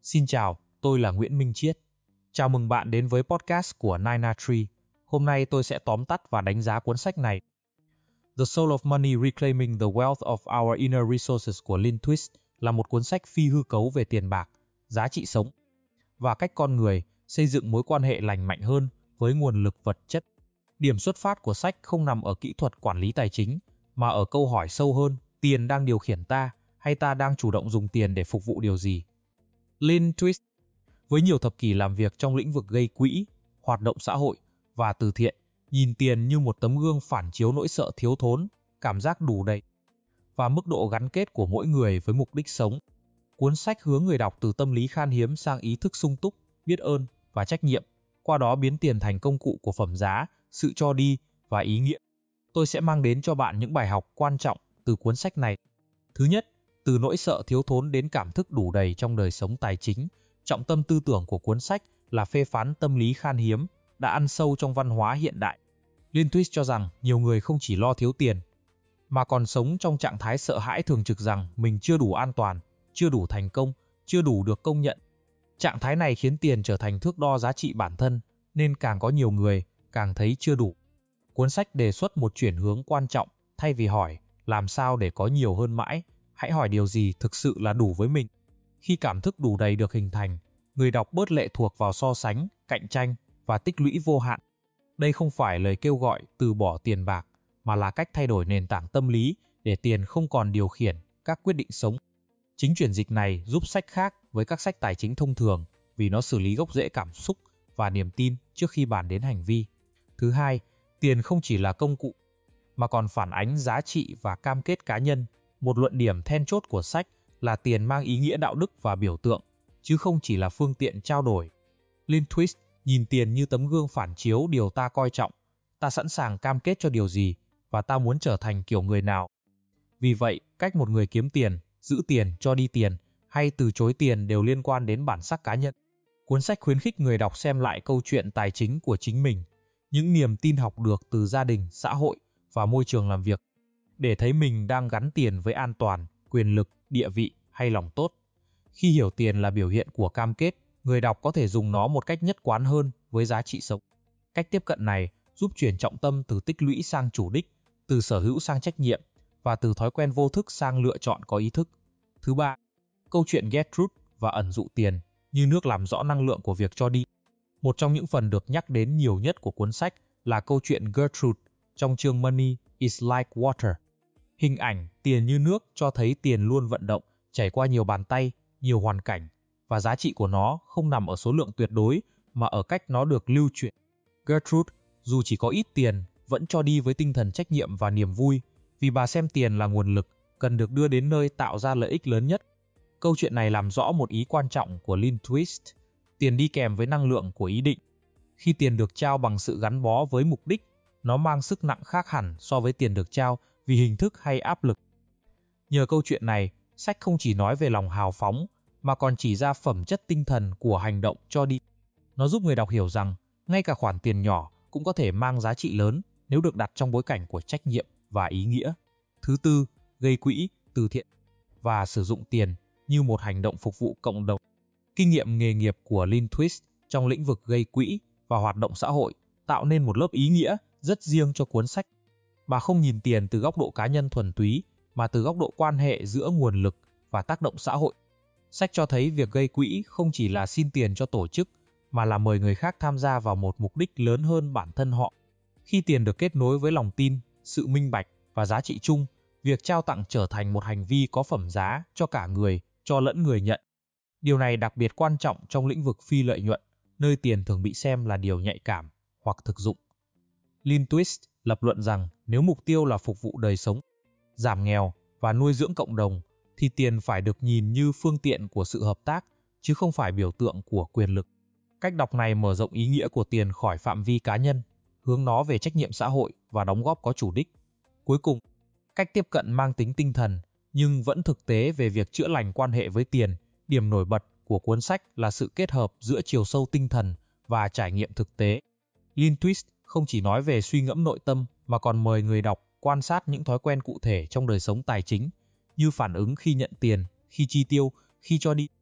Xin chào, tôi là Nguyễn Minh Chiết. Chào mừng bạn đến với podcast của Nina Tree. Hôm nay tôi sẽ tóm tắt và đánh giá cuốn sách này. The Soul of Money Reclaiming the Wealth of Our Inner Resources của Lynn Twist là một cuốn sách phi hư cấu về tiền bạc, giá trị sống và cách con người xây dựng mối quan hệ lành mạnh hơn với nguồn lực vật chất. Điểm xuất phát của sách không nằm ở kỹ thuật quản lý tài chính, mà ở câu hỏi sâu hơn: tiền đang điều khiển ta hay ta đang chủ động dùng tiền để phục vụ điều gì? Lynn Twist, với nhiều thập kỷ làm việc trong lĩnh vực gây quỹ, hoạt động xã hội và từ thiện, nhìn tiền như một tấm gương phản chiếu nỗi sợ thiếu thốn, cảm giác đủ đầy và mức độ gắn kết của mỗi người với mục đích sống. Cuốn sách hướng người đọc từ tâm lý khan hiếm sang ý thức sung túc, biết ơn và trách nhiệm, qua đó biến tiền thành công cụ của phẩm giá, sự cho đi và ý nghĩa. Tôi sẽ mang đến cho bạn những bài học quan trọng từ cuốn sách này. Thứ nhất, từ nỗi sợ thiếu thốn đến cảm thức đủ đầy trong đời sống tài chính, trọng tâm tư tưởng của cuốn sách là phê phán tâm lý khan hiếm đã ăn sâu trong văn hóa hiện đại. Lynn Twist cho rằng nhiều người không chỉ lo thiếu tiền, mà còn sống trong trạng thái sợ hãi thường trực rằng mình chưa đủ an toàn, chưa đủ thành công, chưa đủ được công nhận. Trạng thái này khiến tiền trở thành thước đo giá trị bản thân, nên càng có nhiều người càng thấy chưa đủ. Cuốn sách đề xuất một chuyển hướng quan trọng, thay vì hỏi làm sao để có nhiều hơn mãi, hãy hỏi điều gì thực sự là đủ với mình. Khi cảm thức đủ đầy được hình thành, người đọc bớt lệ thuộc vào so sánh, cạnh tranh và tích lũy vô hạn. Đây không phải lời kêu gọi từ bỏ tiền bạc, mà là cách thay đổi nền tảng tâm lý để tiền không còn điều khiển các quyết định sống. Chính chuyển dịch này giúp sách khác với các sách tài chính thông thường, vì nó xử lý gốc rễ cảm xúc và niềm tin trước khi bàn đến hành vi. Thứ hai, tiền không chỉ là công cụ, mà còn phản ánh giá trị và cam kết cá nhân. Một luận điểm then chốt của sách là tiền mang ý nghĩa đạo đức và biểu tượng, chứ không chỉ là phương tiện trao đổi. Lynn Twist nhìn tiền như tấm gương phản chiếu điều ta coi trọng, ta sẵn sàng cam kết cho điều gì, và ta muốn trở thành kiểu người nào. Vì vậy, cách một người kiếm tiền, giữ tiền, cho đi tiền hay từ chối tiền đều liên quan đến bản sắc cá nhân. Cuốn sách khuyến khích người đọc xem lại câu chuyện tài chính của chính mình, những niềm tin học được từ gia đình, xã hội và môi trường làm việc, để thấy mình đang gắn tiền với an toàn, quyền lực, địa vị hay lòng tốt. Khi hiểu tiền là biểu hiện của cam kết, người đọc có thể dùng nó một cách nhất quán hơn với giá trị sống. Cách tiếp cận này giúp chuyển trọng tâm từ tích lũy sang chủ đích, từ sở hữu sang trách nhiệm, và từ thói quen vô thức sang lựa chọn có ý thức. Thứ ba, câu chuyện Gertrude và ẩn dụ tiền như nước làm rõ năng lượng của việc cho đi. Một trong những phần được nhắc đến nhiều nhất của cuốn sách là câu chuyện Gertrude trong chương Money is like water. Hình ảnh tiền như nước cho thấy tiền luôn vận động, chảy qua nhiều bàn tay, nhiều hoàn cảnh, và giá trị của nó không nằm ở số lượng tuyệt đối mà ở cách nó được lưu chuyển. Gertrude, dù chỉ có ít tiền, vẫn cho đi với tinh thần trách nhiệm và niềm vui, vì bà xem tiền là nguồn lực cần được đưa đến nơi tạo ra lợi ích lớn nhất. Câu chuyện này làm rõ một ý quan trọng của Lynn Twist: tiền đi kèm với năng lượng của ý định. Khi tiền được trao bằng sự gắn bó với mục đích, nó mang sức nặng khác hẳn so với tiền được trao vì hình thức hay áp lực. Nhờ câu chuyện này, sách không chỉ nói về lòng hào phóng, mà còn chỉ ra phẩm chất tinh thần của hành động cho đi. Nó giúp người đọc hiểu rằng, ngay cả khoản tiền nhỏ cũng có thể mang giá trị lớn nếu được đặt trong bối cảnh của trách nhiệm và ý nghĩa. Thứ tư, gây quỹ, từ thiện và sử dụng tiền như một hành động phục vụ cộng đồng. Kinh nghiệm nghề nghiệp của Lynn Twist trong lĩnh vực gây quỹ và hoạt động xã hội tạo nên một lớp ý nghĩa rất riêng cho cuốn sách. Bà không nhìn tiền từ góc độ cá nhân thuần túy, mà từ góc độ quan hệ giữa nguồn lực và tác động xã hội. Sách cho thấy việc gây quỹ không chỉ là xin tiền cho tổ chức, mà là mời người khác tham gia vào một mục đích lớn hơn bản thân họ. Khi tiền được kết nối với lòng tin, sự minh bạch và giá trị chung, việc trao tặng trở thành một hành vi có phẩm giá cho cả người cho lẫn người nhận. Điều này đặc biệt quan trọng trong lĩnh vực phi lợi nhuận, nơi tiền thường bị xem là điều nhạy cảm hoặc thực dụng. Lynn Twist lập luận rằng nếu mục tiêu là phục vụ đời sống, giảm nghèo và nuôi dưỡng cộng đồng, thì tiền phải được nhìn như phương tiện của sự hợp tác, chứ không phải biểu tượng của quyền lực. Cách đọc này mở rộng ý nghĩa của tiền khỏi phạm vi cá nhân, hướng nó về trách nhiệm xã hội và đóng góp có chủ đích. Cuối cùng, cách tiếp cận mang tính tinh thần nhưng vẫn thực tế về việc chữa lành quan hệ với tiền. Điểm nổi bật của cuốn sách là sự kết hợp giữa chiều sâu tinh thần và trải nghiệm thực tế. Lynn Twist không chỉ nói về suy ngẫm nội tâm, mà còn mời người đọc quan sát những thói quen cụ thể trong đời sống tài chính, như phản ứng khi nhận tiền, khi chi tiêu, khi cho đi,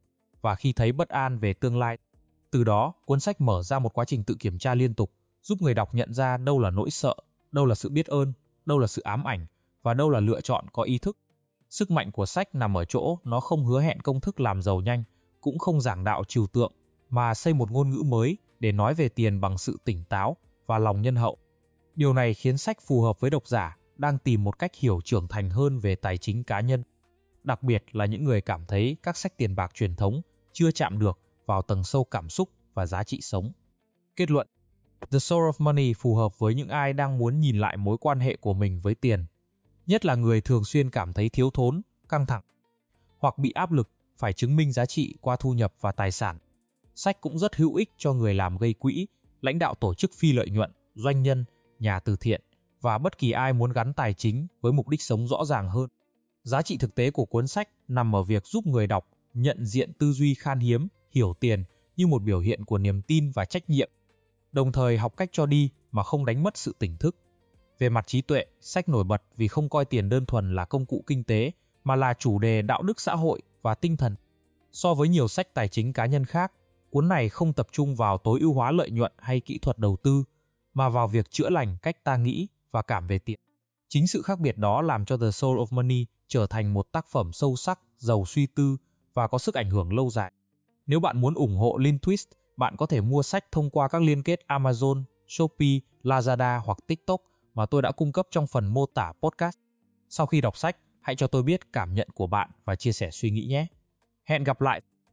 và khi thấy bất an về tương lai. Từ đó, cuốn sách mở ra một quá trình tự kiểm tra liên tục, giúp người đọc nhận ra đâu là nỗi sợ, đâu là sự biết ơn, đâu là sự ám ảnh và đâu là lựa chọn có ý thức. Sức mạnh của sách nằm ở chỗ nó không hứa hẹn công thức làm giàu nhanh, cũng không giảng đạo trừu tượng, mà xây một ngôn ngữ mới để nói về tiền bằng sự tỉnh táo và lòng nhân hậu. Điều này khiến sách phù hợp với độc giả đang tìm một cách hiểu trưởng thành hơn về tài chính cá nhân, đặc biệt là những người cảm thấy các sách tiền bạc truyền thống chưa chạm được vào tầng sâu cảm xúc và giá trị sống. Kết luận: The Soul of Money phù hợp với những ai đang muốn nhìn lại mối quan hệ của mình với tiền, nhất là người thường xuyên cảm thấy thiếu thốn, căng thẳng, hoặc bị áp lực phải chứng minh giá trị qua thu nhập và tài sản. Sách cũng rất hữu ích cho người làm gây quỹ, lãnh đạo tổ chức phi lợi nhuận, doanh nhân, nhà từ thiện và bất kỳ ai muốn gắn tài chính với mục đích sống rõ ràng hơn. Giá trị thực tế của cuốn sách nằm ở việc giúp người đọc nhận diện tư duy khan hiếm, hiểu tiền như một biểu hiện của niềm tin và trách nhiệm, đồng thời học cách cho đi mà không đánh mất sự tỉnh thức. Về mặt trí tuệ, sách nổi bật vì không coi tiền đơn thuần là công cụ kinh tế, mà là chủ đề đạo đức xã hội và tinh thần. So với nhiều sách tài chính cá nhân khác, cuốn này không tập trung vào tối ưu hóa lợi nhuận hay kỹ thuật đầu tư, mà vào việc chữa lành cách ta nghĩ và cảm về tiền. Chính sự khác biệt đó làm cho The Soul of Money trở thành một tác phẩm sâu sắc, giàu suy tư và có sức ảnh hưởng lâu dài. Nếu bạn muốn ủng hộ Linh Twist, bạn có thể mua sách thông qua các liên kết Amazon, Shopee, Lazada hoặc TikTok mà tôi đã cung cấp trong phần mô tả podcast. Sau khi đọc sách, hãy cho tôi biết cảm nhận của bạn và chia sẻ suy nghĩ nhé. Hẹn gặp lại!